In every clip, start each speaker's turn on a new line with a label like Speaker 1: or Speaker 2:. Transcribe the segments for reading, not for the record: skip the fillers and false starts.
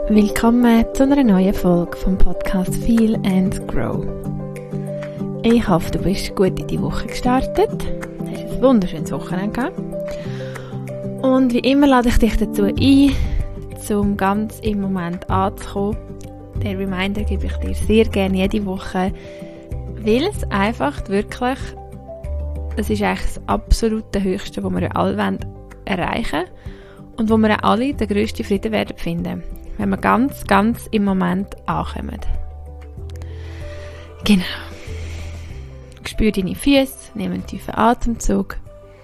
Speaker 1: Willkommen zu einer neuen Folge vom Podcast Feel and Grow. Ich hoffe, du bist gut in die Woche gestartet. Du hast ein wunderschönes Wochenende gehabt. Und wie immer lade ich dich dazu ein, um ganz im Moment anzukommen. Den Reminder gebe ich dir sehr gerne jede Woche, weil es einfach wirklich, das ist eigentlich das absolute Höchste, was wir alle erreichen wollen und wo wir alle den grössten Frieden werden finden. Wenn wir ganz, ganz im Moment ankommen. Genau. Spür deine Füße, nimm einen tiefen Atemzug.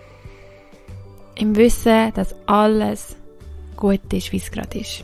Speaker 1: Im Wissen, dass alles gut ist, wie es gerade ist.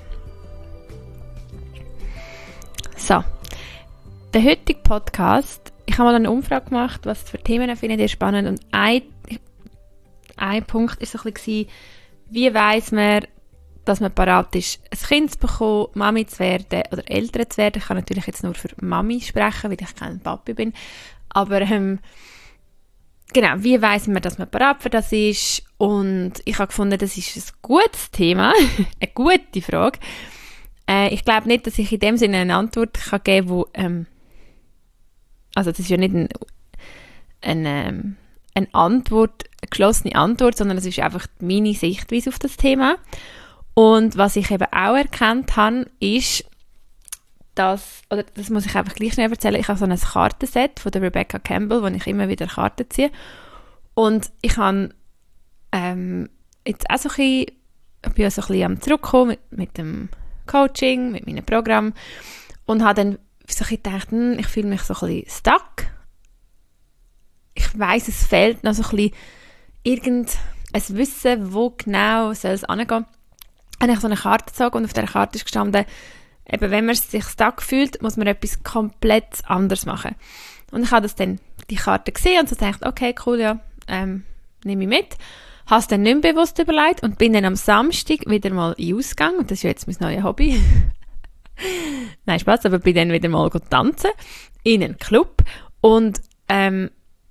Speaker 1: So. Der heutige Podcast, ich habe mal eine Umfrage gemacht, was für Themen findet ihr spannend. Und ein Punkt war so ein bisschen, wie weiss man, dass man parat ist, ein Kind zu bekommen, Mami zu werden oder Eltern zu werden. Ich kann natürlich jetzt nur für Mami sprechen, weil ich kein Papi bin. Aber genau, wie weiss man, dass man parat für das ist? Und ich habe gefunden, das ist ein gutes Thema, eine gute Frage. Ich glaube nicht, dass ich in dem Sinne eine Antwort kann geben kann, also das ist ja nicht eine Antwort, eine geschlossene Antwort, sondern das ist einfach meine Sichtweise auf das Thema. Und was ich eben auch erkannt habe, ist, das muss ich einfach gleich schnell erzählen, ich habe so ein Kartenset von der Rebecca Campbell, wo ich immer wieder Karten ziehe. Und ich habe jetzt auch so ein bisschen am Zurückkommen mit dem Coaching, mit meinem Programm und habe dann so ein bisschen gedacht, ich fühle mich so ein bisschen stuck. Ich weiss, es fehlt noch so ein bisschen irgendein Wissen, wo genau soll es hingehen. Habe ich so eine Karte gezogen und auf dieser Karte ist gestanden, eben, wenn man sich stuck fühlt, muss man etwas komplett anderes machen. Und ich habe das dann, die Karte gesehen und so gedacht, okay, cool, ja, nehme ich mit. Habe es dann nicht mehr bewusst überlegt und bin dann am Samstag wieder mal in den Ausgang, und das ist ja jetzt mein neues Hobby. Nein, Spaß, aber bin dann wieder mal tanzen in einen Club und bin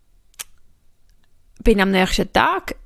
Speaker 1: am nächsten Tag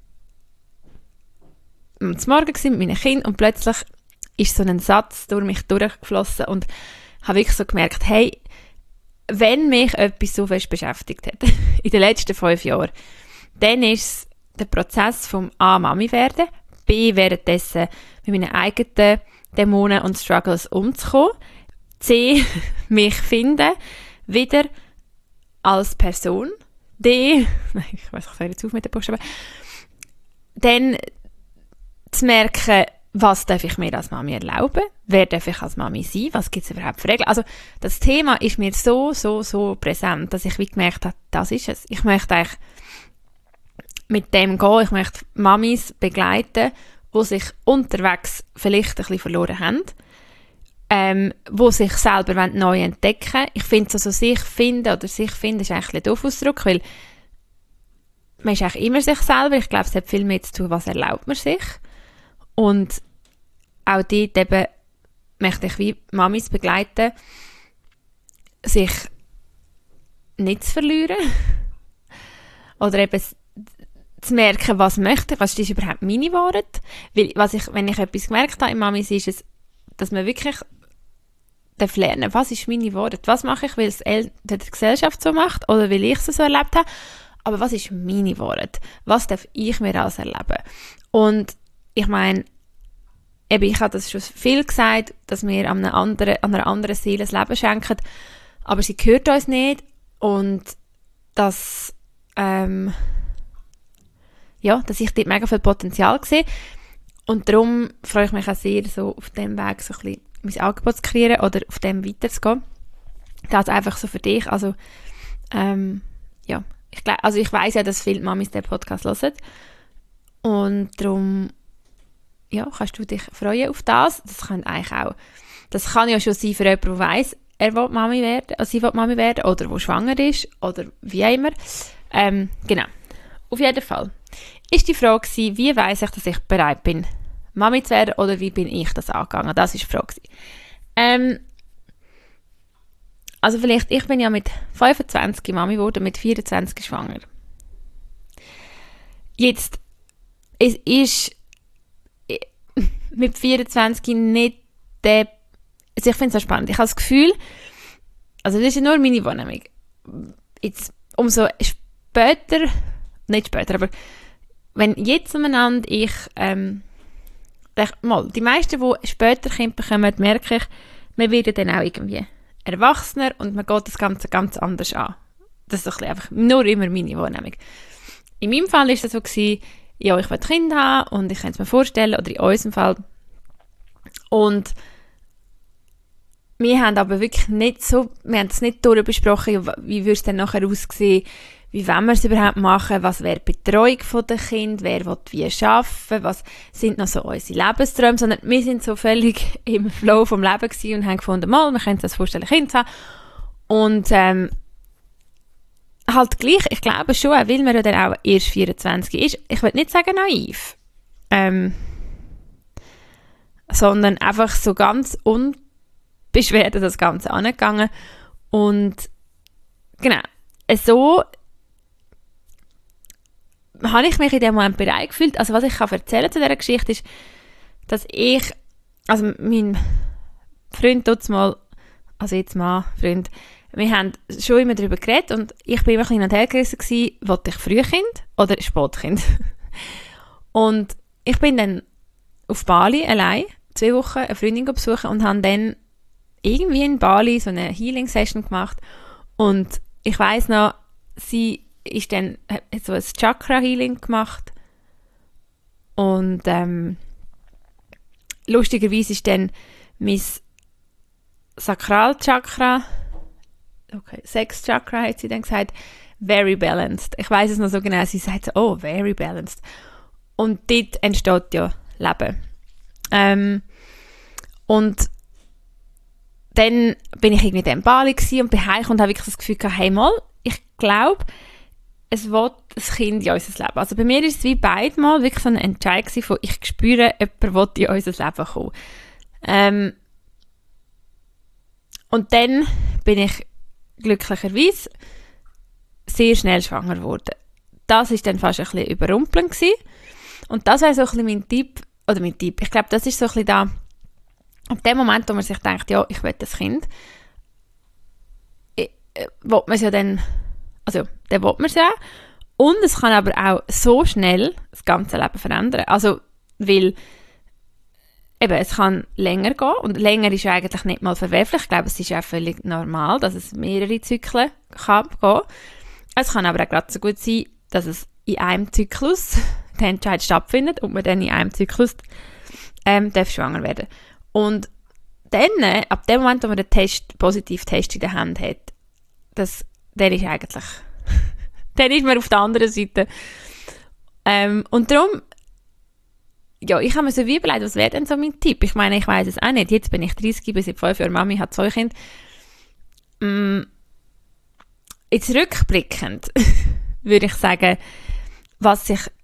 Speaker 1: zum Morgen mit meinen Kindern und plötzlich ist so ein Satz durch mich durchgeflossen und habe wirklich so gemerkt, hey, wenn mich etwas so fest beschäftigt hat in den letzten 5 Jahren, dann ist es der Prozess vom A, Mami werden, B, währenddessen mit meinen eigenen Dämonen und Struggles umzukommen, C, mich finden, wieder als Person, D, ich weiß, ich höre jetzt auf mit den Buchstaben, dann zu merken, was darf ich mir als Mami erlauben? Wer darf ich als Mami sein? Was gibt es überhaupt für Regeln? Also das Thema ist mir so präsent, dass ich wie gemerkt habe, das ist es. Ich möchte eigentlich mit dem gehen, ich möchte Mamis begleiten, die sich unterwegs vielleicht ein bisschen verloren haben, die sich selber neu entdecken wollen. Ich finde so sich finden ist eigentlich ein doof Ausdruck, weil man ist eigentlich immer sich selber. Ich glaube, es hat viel mehr zu tun, was erlaubt man sich. Und auch dort eben möchte ich wie Mamis begleiten, sich nicht zu verlieren. Oder eben zu merken, was möchte ich, was ist überhaupt meine Wahrheit. Weil, wenn ich etwas gemerkt habe in Mamis, ist es, dass man wirklich lernen darf, was ist meine Wahrheit, was mache ich, weil es die Gesellschaft so macht oder weil ich es so erlebt habe. Aber was ist meine Wahrheit? Was darf ich mir alles erleben? Und ich meine, ich habe das schon viel gesagt, dass wir an einer anderen Seele das Leben schenken, aber sie gehört uns nicht und dass ich dort mega viel Potenzial sehe und darum freue ich mich auch sehr, so auf dem Weg so ein bisschen mein Angebot zu kreieren oder auf dem weiterzugehen. Das einfach so für dich, also ich weiss ja, dass viele Mamis den Podcast hören und darum kannst du dich freuen auf das. Das kann ja schon sein für jemanden, der weiss, er will Mami werden, also sie will Mami werden oder der schwanger ist oder wie auch immer. Genau. Auf jeden Fall ist die Frage gewesen, wie weiss ich, dass ich bereit bin, Mami zu werden oder wie bin ich das angegangen? Das war die Frage gewesen. Also vielleicht, ich bin ja mit 25 Mami geworden, mit 24 schwanger. Jetzt, es ist mit 24 nicht der also ich finde es so spannend. Ich habe das Gefühl, also das ist ja nur meine Wahrnehmung. Jetzt, umso später, nicht später, aber wenn jetzt umeinander ich, die meisten, die später Kinder bekommen, merke ich, man wird dann auch irgendwie erwachsener und man geht das Ganze ganz anders an. Das ist doch einfach nur immer meine Wahrnehmung. In meinem Fall war das so, ja, ich will Kinder haben und ich kann es mir vorstellen, oder in unserem Fall. Und wir haben aber wirklich nicht so, wir haben es nicht durchbesprochen, wie würde es dann nachher aussehen, wie wollen wir es überhaupt machen, was wäre die Betreuung der Kinder, wer will wie arbeiten, was sind noch so unsere Lebensträume, sondern wir sind so völlig im Flow vom Leben gewesen und haben gefunden, mal, wir können uns das vorstellen, Kinder zu haben. Und halt gleich, ich glaube schon, weil man ja dann auch erst 24 ist, ich will nicht sagen naiv, sondern einfach so ganz unbeschwert das Ganze angegangen. Und genau, so habe ich mich in dem Moment bereit gefühlt. Also was ich kann erzählen zu dieser Geschichte ist, dass also mein Freund dort mal, also jetzt mal Freund, wir haben schon immer darüber geredet und ich bin immer ein bisschen hin und her gerissen gewesen, wollte ich Frühkind oder Spätkind? Und ich bin dann auf Bali allein 2 Wochen eine Freundin besuchen und habe dann irgendwie in Bali so eine Healing-Session gemacht und ich weiss noch, sie ist dann, hat so ein Chakra-Healing gemacht und lustigerweise ist dann mein Sakralchakra, okay, Sex-Chakra hat sie dann gesagt, very balanced. Ich weiss es noch so genau, sie sagt so, oh, very balanced. Und dort entsteht ja Leben. Und dann bin ich irgendwie in Bali und bin heim und habe wirklich das Gefühl gehabt, hey mal, ich glaube, es will ein Kind in unser Leben. Also bei mir ist es wie beide mal wirklich so ein Entscheid gewesen von, ich spüre, jemand will in unser Leben kommen. Und dann bin ich glücklicherweise sehr schnell schwanger geworden. Das war dann fast ein bisschen überrumpelnd gewesen. Und das wäre so ein bisschen mein Tipp. Ich glaube, das ist so ein bisschen da, ab dem Moment, wo man sich denkt, ja, ich will das Kind, will man es ja dann will man es ja. Und es kann aber auch so schnell das ganze Leben verändern. Also, weil eben, es kann länger gehen und länger ist eigentlich nicht mal verwerflich. Ich glaube, es ist auch völlig normal, dass es mehrere Zyklen kann gehen. Es kann aber auch gerade so gut sein, dass es in einem Zyklus der Entscheid stattfindet und man dann in einem Zyklus darf schwanger werden. Und dann, ab dem Moment, wo man den Positiv-Test in der Hand hat, dann ist eigentlich dann ist man auf der anderen Seite. Und darum, ja, ich habe mir so wie überlegt, was wäre denn so mein Tipp? Ich meine, ich weiß es auch nicht. Jetzt bin ich 30, bin seit 5 Jahren Mami, habe 2 Kinder. Jetzt rückblickend würde ich sagen, was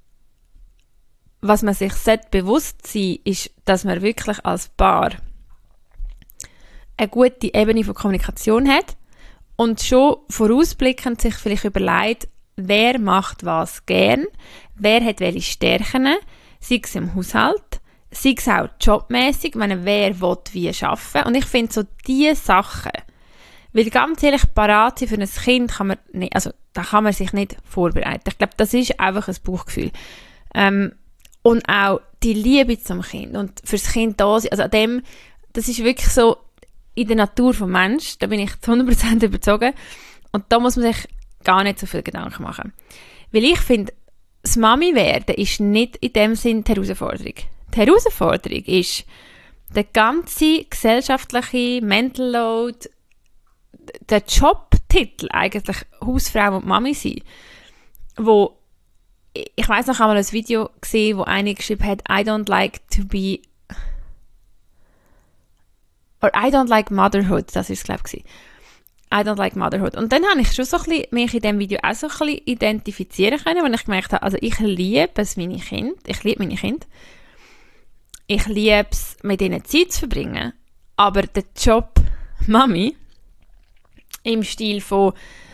Speaker 1: man sich bewusst sein sollte, ist, dass man wirklich als Paar eine gute Ebene von Kommunikation hat und schon vorausblickend sich vielleicht überlegt, wer macht was gern, wer hat welche Stärken, sei es im Haushalt, sei es auch jobmässig, wer will wie arbeiten. Und ich finde so diese Sachen, weil ganz ehrlich, parat sein für ein Kind kann man nicht, also da kann man sich nicht vorbereiten. Ich glaube, das ist einfach ein Bauchgefühl. Und auch die Liebe zum Kind und fürs Kind da sein, also an dem, das ist wirklich so in der Natur des Menschen, da bin ich zu 100% überzeugt. Und da muss man sich gar nicht so viel Gedanken machen. Weil ich finde, das Mami-Werden ist nicht in dem Sinn die Herausforderung. Die Herausforderung ist der ganze gesellschaftliche Mental Load, der Jobtitel eigentlich Hausfrau und Mami sein, wo ich weiss noch einmal ein Video gesehen, wo eine geschrieben hat, I don't like to be or I don't like motherhood, das ist es glaube ich. I don't like motherhood. Und dann habe ich schon so ein bisschen, mich in diesem Video auch so ein bisschen identifizieren können, weil ich gemerkt habe, also ich liebe es, meine Kinder. Ich liebe meine Kinder. Ich liebe es, mit ihnen Zeit zu verbringen. Aber der Job Mami im Stil von,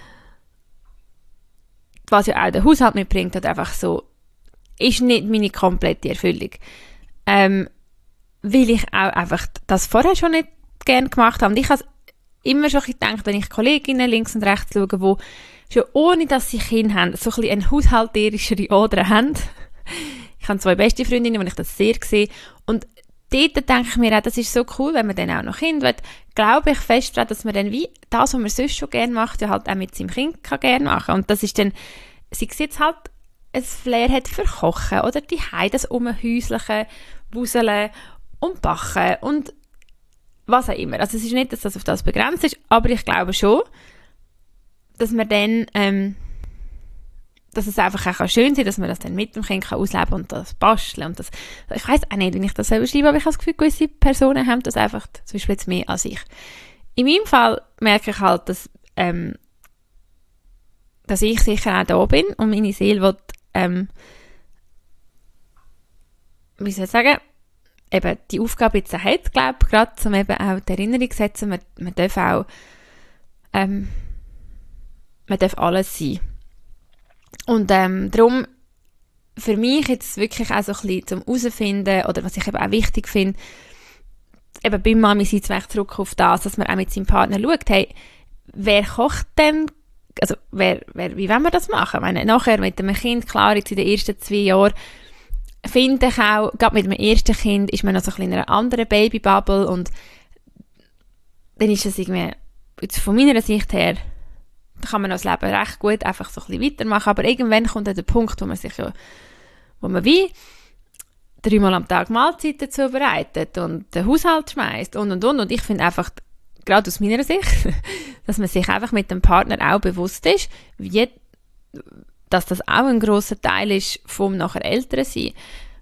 Speaker 1: was ja auch der Haushalt mitbringt, oder einfach so, ist nicht meine komplette Erfüllung. Weil ich auch einfach das vorher schon nicht gerne gemacht habe. Und ich habe immer schon gedacht, wenn ich Kolleginnen links und rechts schaue, die schon ohne, dass sie Kinder haben, so ein bisschen eine haushalterischere Ader haben. Ich habe 2 beste Freundinnen, wo ich das sehr sehe. Und dort denke ich mir auch, das ist so cool, wenn man dann auch noch Kinder will, glaube ich fest daran, dass man dann wie das, was man sonst schon gerne macht, ja halt auch mit seinem Kind kann gerne machen. Und das ist dann, sei es jetzt halt ein Flair hat für Kochen oder die das Umhäusliche, Wuseln und Backen und was auch immer. Also es ist nicht, dass das auf das begrenzt ist, aber ich glaube schon, dass man dann, dass es einfach auch schön sein, dass man das dann mit dem Kind ausleben kann und das basteln und das, ich weiss auch nicht, wie ich das selber schreibe, aber ich habe das Gefühl, gewisse Personen haben das einfach, zum Beispiel jetzt mehr als ich. In meinem Fall merke ich halt, dass ich sicher auch da bin und meine Seele will, wie soll ich sagen, eben die Aufgabe jetzt hat, glaube ich, gerade um eben auch die Erinnerung zu setzen, man darf auch, man darf alles sein. Und darum, für mich jetzt wirklich auch so ein bisschen zum herausfinden, oder was ich eben auch wichtig finde, eben bei Mami sein zurück auf das, dass man auch mit seinem Partner schaut, hey, wer kocht denn, also wie wollen wir das machen? Ich meine, nachher mit einem Kind, klar, jetzt in den ersten 2 Jahren, finde ich auch, gerade mit dem ersten Kind ist man noch so ein bisschen in einer anderen Babybubble und dann ist es irgendwie, jetzt von meiner Sicht her, da kann man das Leben recht gut einfach so ein bisschen weitermachen, aber irgendwann kommt dann der Punkt, wo man wie 3-mal am Tag Mahlzeiten zubereitet und den Haushalt schmeißt und ich finde einfach, gerade aus meiner Sicht, dass man sich einfach mit dem Partner auch bewusst ist, dass das auch ein grosser Teil ist vom nachher Elternsein.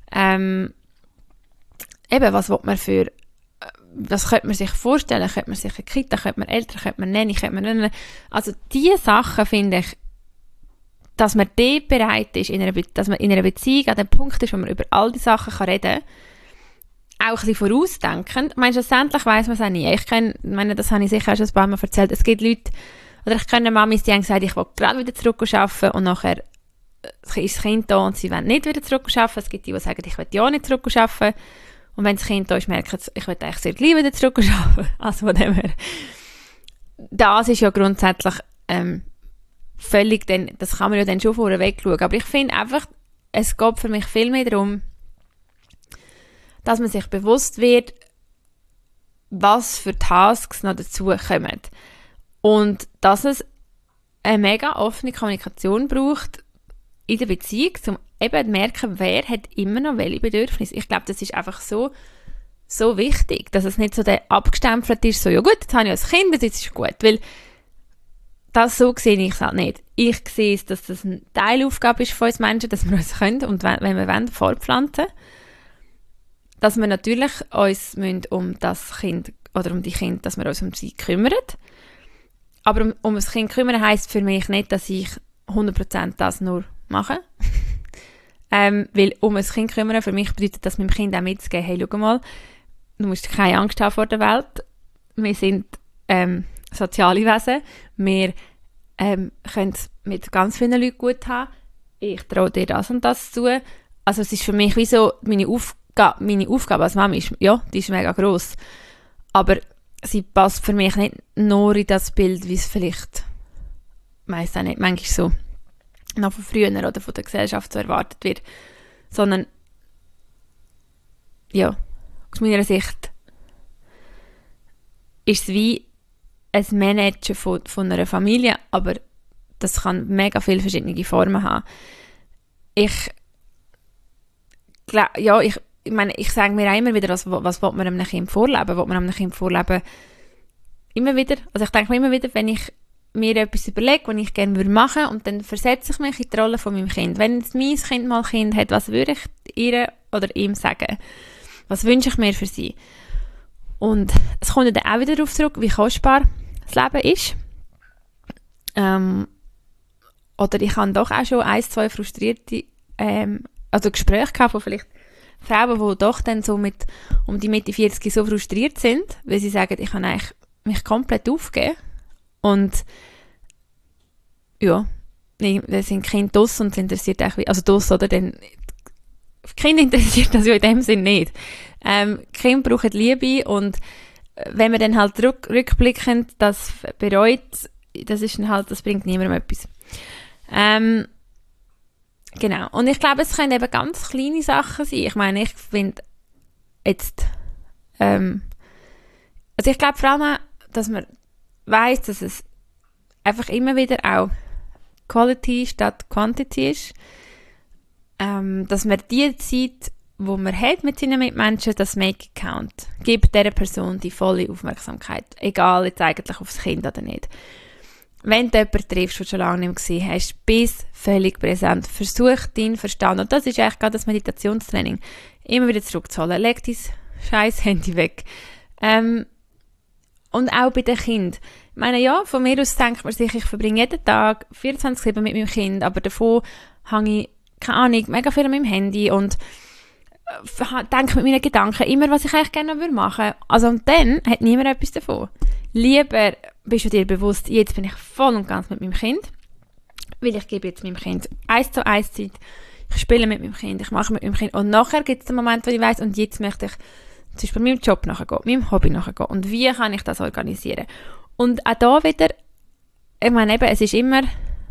Speaker 1: Eben, was könnte man sich vorstellen? Könnte man sich eine Kita, könnte man Eltern, könnte man Nanny, also diese Sachen finde ich, dass man dort bereit ist, dass man in einer Beziehung an dem Punkt ist, wo man über all die Sachen reden kann, auch ein bisschen vorausdenkend. Ich meine, schlussendlich weiss man es auch nie. Das habe ich sicher auch schon ein paar Mal erzählt. Es gibt Leute, oder ich kenne Mamis, die haben gesagt, ich will gerade wieder zurück arbeiten und nachher ist das Kind da und sie wollen nicht wieder zurück arbeiten. Es gibt die, die sagen, ich will ja nicht zurück arbeiten. Und wenn das Kind da ist, merken sie, ich will eigentlich sehr gleich wieder zurück arbeiten. Also von dem her. Das ist ja grundsätzlich völlig, das kann man ja dann schon vorweg schauen. Aber ich finde einfach, es geht für mich viel mehr darum, dass man sich bewusst wird, was für Tasks noch dazu kommen. Und dass es eine mega offene Kommunikation braucht in der Beziehung, um eben zu merken, wer hat immer noch welche Bedürfnisse. Ich glaube, das ist einfach so wichtig, dass es nicht so der abgestempelt ist, so, ja gut, jetzt habe ich ein Kind, jetzt ist es gut. Weil das so sehe ich es halt nicht. Ich sehe es, dass das eine Teilaufgabe ist von uns Menschen, dass wir uns können und wenn wir wollen, fortpflanzen, dass wir natürlich uns um das Kind oder um die Kinder, dass wir uns um sie kümmern. Aber um das Kind kümmern heisst für mich nicht, dass ich 100% das nur mache. Weil um ein Kind kümmern, für mich bedeutet das meinem Kind auch mitzugeben, hey, schau mal, du musst keine Angst haben vor der Welt. Wir sind soziale Wesen. Wir können es mit ganz vielen Leuten gut haben. Ich traue dir das und das zu. Also es ist für mich wie so, meine Aufgabe als Mama ist, ja, die ist mega gross. Aber sie passt für mich nicht nur in das Bild, wie es vielleicht, weiss auch nicht, manchmal so noch von früher oder von der Gesellschaft so erwartet wird, sondern ja, aus meiner Sicht ist es wie ein Managen von einer Familie, aber das kann mega viele verschiedene Formen haben. Ich meine, ich sage mir auch immer wieder, was will man einem Kind vorleben? Will man einem Kind vorleben? Immer wieder. Also ich denke mir immer wieder, wenn ich mir etwas überlege, was ich gerne machen würde, und dann versetze ich mich in die Rolle von meinem Kind. Wenn jetzt mein Kind mal ein Kind hat, was würde ich ihr oder ihm sagen? Was wünsche ich mir für sie? Und es kommt dann auch wieder darauf zurück, wie kostbar das Leben ist. Oder ich habe doch auch schon 1-2 frustrierte Gespräche gehabt von vielleicht Frauen, die doch dann so um die Mitte 40 so frustriert sind, weil sie sagen, ich habe eigentlich mich komplett aufgegeben. Und ja, dann sind Kinder draus und es interessiert auch, also draus, oder? Dann, Kinder interessiert das ja in dem Sinn nicht. Kinder brauchen Liebe und wenn man dann halt rückblickend das bereut, das ist dann halt, das bringt niemandem etwas. Genau. Und ich glaube, es können eben ganz kleine Sachen sein. Ich meine, ich finde jetzt, also ich glaube vor allem auch, dass man weiss, dass es einfach immer wieder auch Quality statt Quantity ist. Dass man die Zeit, wo man hat mit seinen Mitmenschen, das Make it count. Gibt dieser Person die volle Aufmerksamkeit. Egal jetzt eigentlich aufs Kind oder nicht. Wenn du jemanden triffst, den du schon lange nicht mehr gesehen hast, bist völlig präsent. Versuch deinen Verstand, und das ist eigentlich gerade das Meditationstraining, immer wieder zurückzuholen. Leg dein scheiß Handy weg. Und auch bei den Kindern. Ich meine, ja, von mir aus denkt man sich, ich verbringe jeden Tag 24/7 mit meinem Kind, aber davon hänge ich, keine Ahnung, mega viel an meinem Handy und denke mit meinen Gedanken immer, was ich eigentlich gerne noch machen würde. Also, und dann hat niemand etwas davon. Lieber bist du dir bewusst, jetzt bin ich voll und ganz mit meinem Kind, weil ich gebe jetzt meinem Kind 1:1 Zeit, ich spiele mit meinem Kind, ich mache mit meinem Kind und nachher gibt es den Moment, wo ich weiss, und jetzt möchte ich zum Beispiel meinem Job nachgehen, meinem Hobby nachgehen und wie kann ich das organisieren. Und auch da wieder, ich meine eben, es ist immer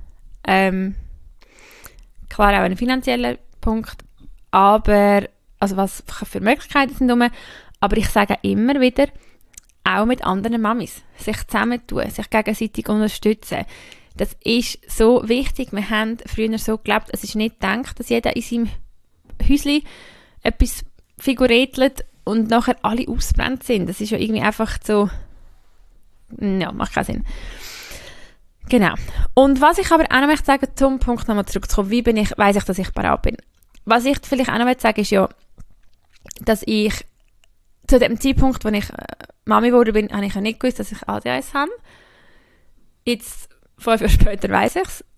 Speaker 1: klar auch ein finanzieller Punkt, aber also was für Möglichkeiten sind rum, aber ich sage immer wieder, auch mit anderen Mamis, sich zusammentun, sich gegenseitig unterstützen. Das ist so wichtig. Wir haben früher so geglaubt, es ist nicht gedacht, dass jeder in seinem Häuschen etwas figuretelt und nachher alle ausbrennt sind. Das ist ja irgendwie einfach so, ja, macht keinen Sinn. Genau. Und was ich aber auch noch möchte sagen, zum Punkt nochmal zurückzukommen, wie weiss ich, dass ich bereit bin. Was ich vielleicht auch noch möchte sagen, ist ja, dass ich zu dem Zeitpunkt, als ich Mami geworden bin, habe ich ja nicht gewusst, dass ich ADHS habe. Jetzt, 5 Jahre später, weiss ich es.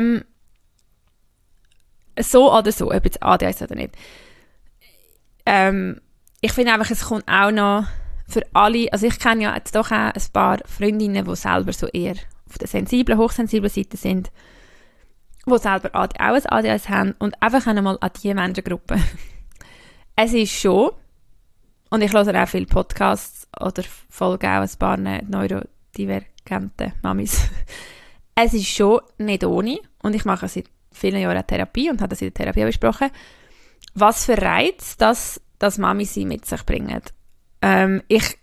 Speaker 1: So oder so, ob jetzt ADHS oder nicht. Ich finde einfach, es kommt auch noch für alle, also ich kenne ja jetzt doch auch ein paar Freundinnen, die selber so eher auf der sensiblen, hochsensiblen Seite sind, die selber auch ein ADHS haben und einfach einmal an diese Menschengruppe. Es ist schon, und ich höre auch viele Podcasts oder folge auch ein paar neurodivergenten Mamis. Es ist schon nicht ohne, und ich mache seit vielen Jahren Therapie und habe das in der Therapie besprochen, was für Reiz das Mami sie mit sich bringen. Ich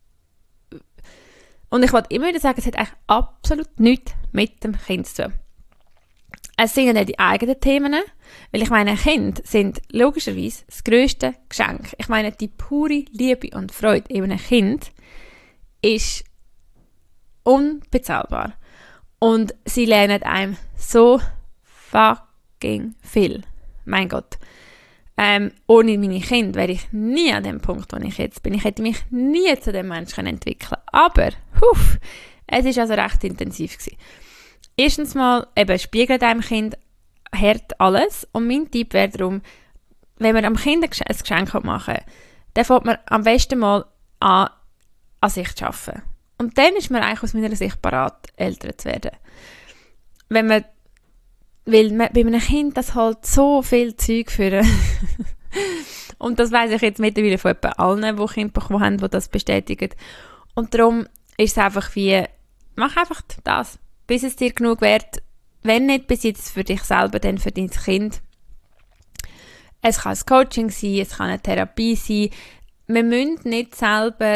Speaker 1: wollte immer wieder sagen, es hat eigentlich absolut nichts mit dem Kind zu tun. Es sind ja nicht die eigenen Themen, weil ich meine, Kinder sind logischerweise das grösste Geschenk. Ich meine, die pure Liebe und Freude in einem Kind ist unbezahlbar. Und sie lernen einem so fucking viel. Mein Gott. Ohne meine Kinder wäre ich nie an dem Punkt, wo ich jetzt bin. Ich hätte mich nie zu dem Menschen entwickeln können. Aber, es war also recht intensiv gewesen. Erstens mal, eben, spiegelt einem Kind hart alles. Und mein Tipp wäre darum, wenn man am Kind ein Geschenk machen will, dann fängt man am besten mal an sich zu arbeiten. Und dann ist man eigentlich aus meiner Sicht bereit, älter zu werden. Weil bei einem Kind, das halt so viel Zeug führen. Und das weiss ich jetzt mittlerweile von etwa allen, die Kinder bekommen haben, die das bestätigen. Und darum ist es einfach wie, mach einfach das, bis es dir genug wird. Wenn nicht bis jetzt für dich selber, dann für dein Kind. Es kann ein Coaching sein, es kann eine Therapie sein. Wir müssen nicht selber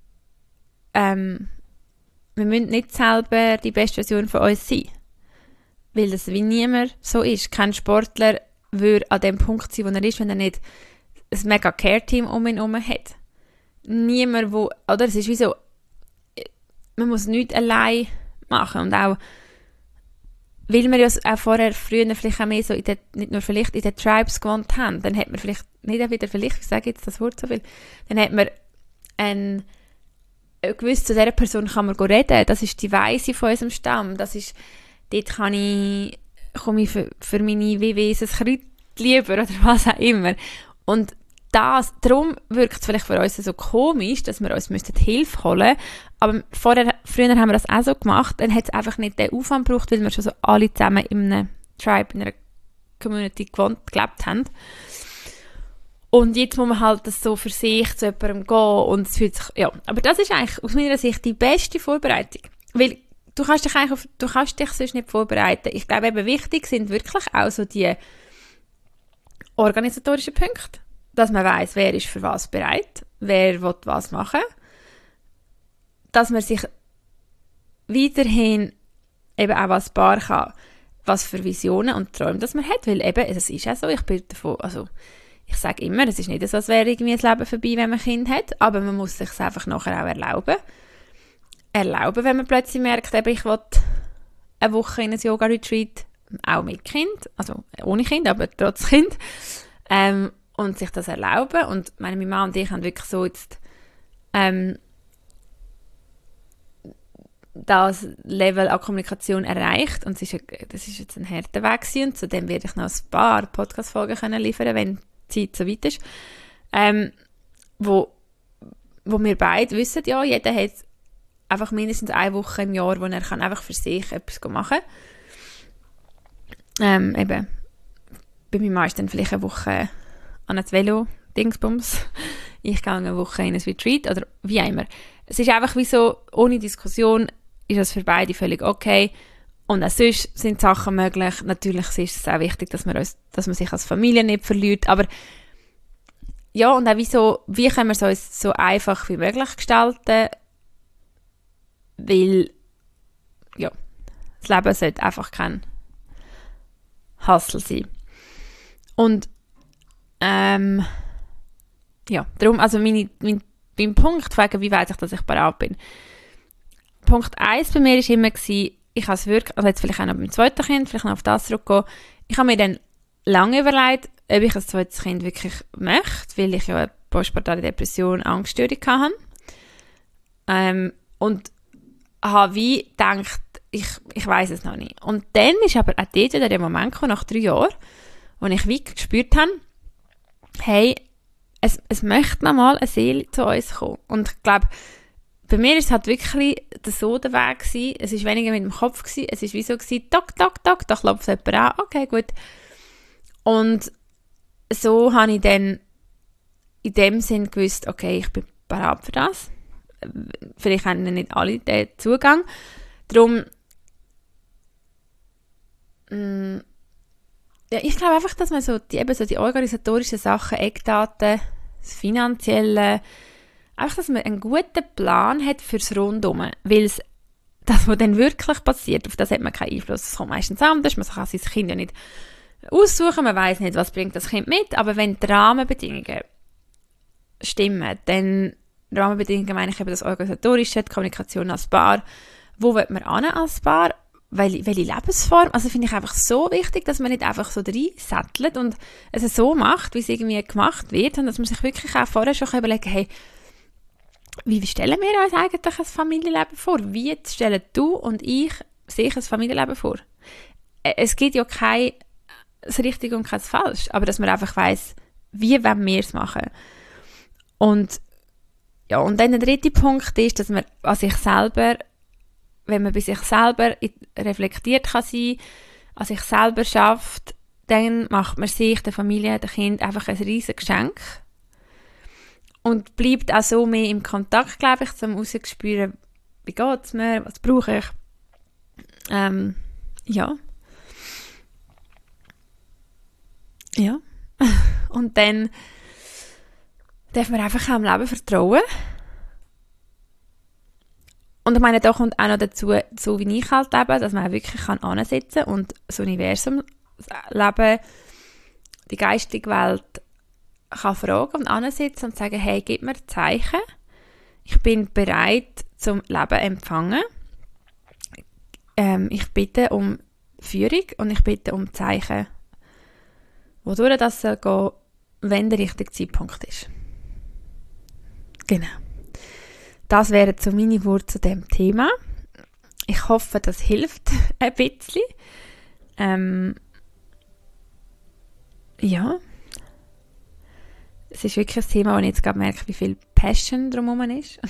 Speaker 1: die beste Version von uns sein. Weil das wie niemand so ist. Kein Sportler würde an dem Punkt sein, wo er ist, wenn er nicht ein mega Care-Team um ihn herum hat. Niemand, oder es ist wie so, man muss nichts allein machen. Und auch, weil wir ja auch früher vielleicht auch mehr so, nicht nur vielleicht in den Tribes gewohnt haben, dann hat man vielleicht, nicht auch wieder vielleicht, ich sage jetzt das Wort so viel, dann hat man gewusst, zu dieser Person kann man reden, das ist die Weise von unserem Stamm, das ist, dort komme ich für meine WWs ein Kreuz lieber oder was auch immer. Und darum wirkt es vielleicht für uns so komisch, dass wir uns Hilfe holen müssen. Aber früher haben wir das auch so gemacht, dann hat es einfach nicht den Aufwand gebraucht, weil wir schon so alle zusammen in einem Tribe, in einer Community gelebt haben. Und jetzt muss man halt das so für sich zu jemandem gehen und es fühlt sich, ja. Aber das ist eigentlich aus meiner Sicht die beste Vorbereitung. Weil du kannst dich sonst nicht vorbereiten. Ich glaube eben wichtig sind wirklich auch so die organisatorischen Punkte. Dass man weiss, wer ist für was bereit, wer will was machen. Dass man sich weiterhin eben auch als Paar kann, was für Visionen und Träume dass man hat. Weil eben, es ist auch so, ich sage immer, es ist nicht so, als wäre irgendwie das Leben vorbei, wenn man ein Kind hat, aber man muss sich es einfach nachher auch erlauben. Erlauben, wenn man plötzlich merkt, eben, ich will eine Woche in ein Yoga-Retreat, auch mit Kind, also ohne Kind, aber trotz Kind, und sich das erlauben. Und meine Mann und ich haben wirklich so jetzt das Level an Kommunikation erreicht und das ist jetzt ein harter Weg gewesen. Und zudem werde ich noch ein paar Podcast-Folgen liefern, wenn die Zeit so weit ist, wo wir beide wissen, ja, jeder hat einfach mindestens eine Woche im Jahr, wo er kann einfach für sich etwas machen kann. Eben, bei mir ist dann vielleicht eine Woche an ein Velo-Dingsbums. Ich gehe eine Woche in ein Retreat oder wie auch immer. Es ist einfach wie so, ohne Diskussion ist das für beide völlig okay. Und auch sonst sind Sachen möglich. Natürlich ist es auch wichtig, dass man sich als Familie nicht verliert. Aber ja, und auch wie können wir es uns so einfach wie möglich gestalten? Weil, ja, das Leben sollte einfach kein Hustle sein. Und, ja, darum, also mein Punkt, fragen, wie weiss ich, dass ich bereit bin. Punkt 1 bei mir war immer, ich habe es wirklich, also jetzt vielleicht auch noch beim zweiten Kind, vielleicht noch auf das zurückgehen, ich habe mir dann lange überlegt, ob ich ein zweites Kind wirklich möchte, weil ich ja eine postpartale Depression, Angststörung hatte. Und habe wie gedacht, ich weiss es noch nicht. Und dann ist aber auch dort wieder der Moment gekommen, nach 3 Jahren, wo ich wie gespürt habe, hey, es möchte noch mal eine Seele zu uns kommen. Und ich glaube, bei mir war es halt wirklich so der Weg gewesen. Es war weniger mit dem Kopf gewesen. Es war wie so gewesen, tock, tock, tock, da klopft jemand an. Okay, gut. Und so habe ich dann in dem Sinn gewusst, okay, ich bin bereit für das. Vielleicht haben nicht alle den Zugang. Darum, ja, ich glaube einfach, dass man so die organisatorischen Sachen, Eckdaten, das Finanzielle, einfach, dass man einen guten Plan hat fürs Rundum. Weil das, was dann wirklich passiert, auf das hat man keinen Einfluss. Es kommt meistens anders, man kann sein Kind ja nicht aussuchen, man weiß nicht, was bringt das Kind mit, aber wenn die Rahmenbedingungen stimmen, dann Rahmenbedingungen meine ich eben das Organisatorische, die Kommunikation als Paar, wo will man hin als Paar, welche Lebensform, also finde ich einfach so wichtig, dass man nicht einfach so reinsättelt und es so macht, wie es irgendwie gemacht wird, und dass man sich wirklich auch vorher schon überlegen kann, hey, wie stellen wir uns eigentlich ein Familienleben vor? Wie stellen du und ich sich ein Familienleben vor? Es gibt ja kein richtig und kein falsch, aber dass man einfach weiss, wie wollen wir es machen. Und ja, und dann der dritte Punkt ist, dass man an sich selber, wenn man bei sich selber reflektiert kann sein, an sich selber schafft, dann macht man sich, der Familie, dem Kind einfach ein riesiges Geschenk und bleibt auch so mehr im Kontakt, glaube ich, um herauszuspüren, wie geht es mir, was brauche ich. Ja. Ja. Und dann darf man einfach am Leben vertrauen. Und ich meine, da kommt auch noch dazu, so wie ich halt lebe, dass man auch wirklich ansitzen kann und das Universum leben, die geistige Welt kann fragen und ansitzen und sagen, hey, gib mir Zeichen. Ich bin bereit zum Leben empfangen. Ich bitte um Führung und ich bitte um Zeichen, wodurch das soll gehen, wenn der richtige Zeitpunkt ist. Genau. Das wären so meine Worte zu dem Thema. Ich hoffe, das hilft ein bisschen. Ja. Es ist wirklich ein Thema, wo ich jetzt gerade merke, wie viel Passion drumherum ist.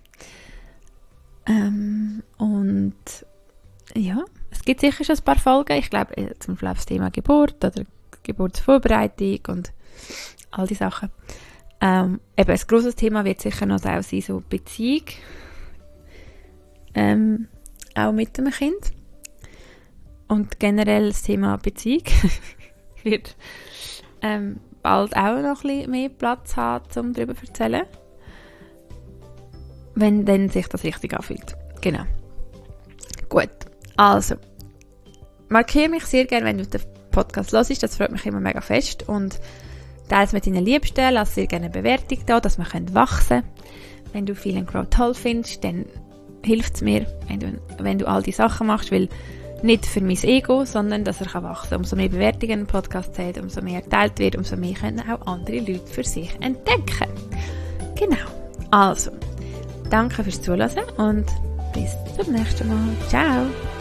Speaker 1: Und ja, es gibt sicher schon ein paar Folgen. Ich glaube, zum Beispiel das Thema Geburt oder Geburtsvorbereitung und all die Sachen. Eben ein grosses Thema wird sicher noch auch sein, so Beziehung, auch mit dem Kind. Und generell das Thema Beziehung wird bald auch noch ein bisschen mehr Platz haben, um darüber zu erzählen. Wenn dann sich das richtig anfühlt. Genau. Gut. Also, markiere mich sehr gerne, wenn du den Podcast hörst. Das freut mich immer mega fest. Und teile es mit deinen Liebsten. Lass sehr gerne eine Bewertung da, dass wir wachsen können. Wenn du Feel & Grow toll findest, dann hilft es mir, wenn du all die Sachen machst, weil nicht für mein Ego, sondern dass er wachsen kann. Umso mehr Bewertungen ein Podcast hat, umso mehr geteilt wird, umso mehr können auch andere Leute für sich entdecken. Genau. Also, danke fürs Zuhören und bis zum nächsten Mal. Ciao!